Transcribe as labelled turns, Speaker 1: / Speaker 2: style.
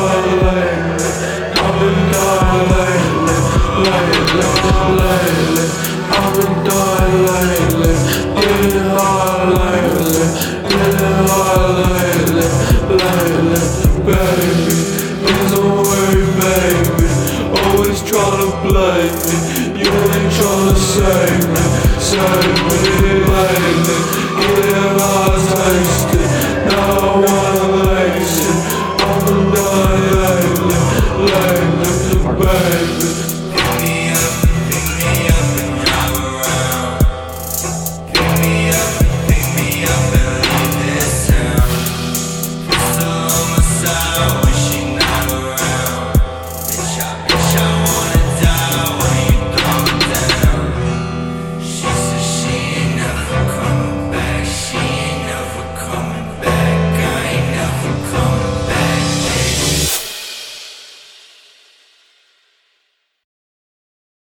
Speaker 1: dying lately. I've been dying lately, lately. I've been dying lately, getting high lately, baby. Please don't worry, baby. Always trying to blame me, you ain't trying to save me, save me.